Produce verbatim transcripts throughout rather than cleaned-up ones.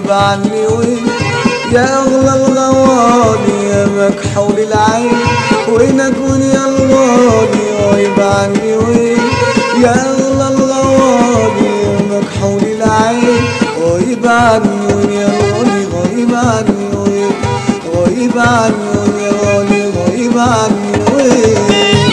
غايب عني وين يا أغلى الغوالي يا مكحول العين وين أكون يا الغالي غايب عني وين يا أغلى الغوالي يا مكحول العين غايب عني وين يا غالي غايب عني وين غايب عني وين يا غالي غايب عني وين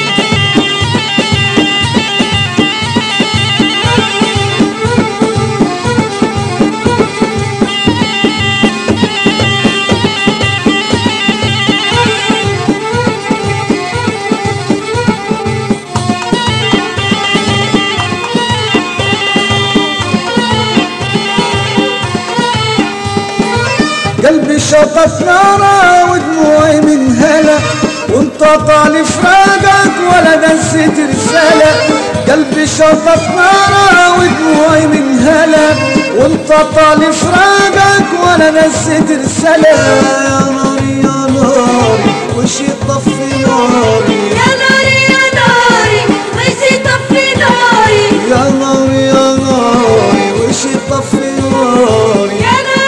قلبي شطف ناره ودموعي من هلا وانت طالي فراقك ولا نسيت رسالة قلبي شطف ناره ودموعي من هلا وانت طالي فراقك ولا نسيت رسالة يا ناري يا ناري وش يطفي ناري يا ناري يا ناري وش يطفي ناري يا ناري يا ناري وش يطفي ناري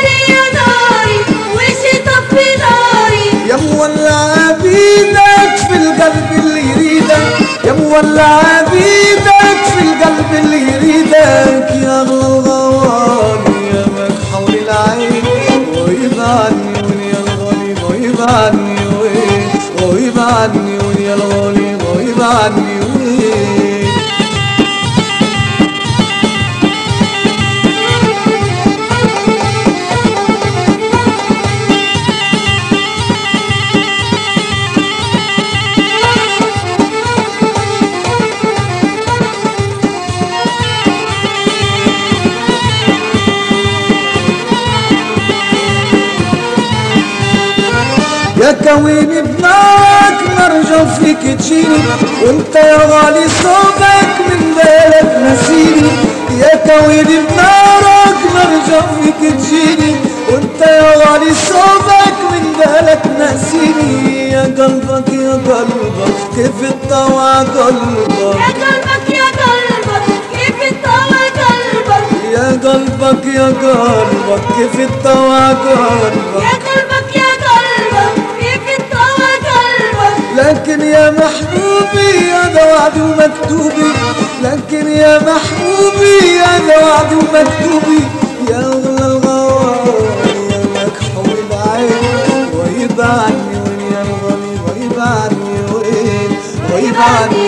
يا مولع بيدك في القلب اللي يريدك يا مولع بيدك في القلب اللي يريدك يا أغلى الغوالي يا مكحول العين غايب عني وين يا الغالي غايب عني وين غايب عني وين يا الغالي غايب عني وين يا كويني بنارك نرجع فيك تجيني وانت يا غالي صوبك من بالك نسيني يا كويني بنارك نرجع فيك تجيني وانت يا غالي صوبك من بالك نسيني يا قلبك يا قلبك كيف الطوع قلبك يا قلبك يا قلبك كيف الطوع قلبك يا قلبك يا قلبك كيف الطوع قلبك يا قلبك يا قلبك كيف الطوع قلبك لكن يا محبوبي هذا وعدي ومكتوبي لكن يا محبوبي هذا وعدي ومكتوبي يا أغلى الغوالي يا مكحول العين غايب عني وين يا الغالي غايب عني وين غايب عني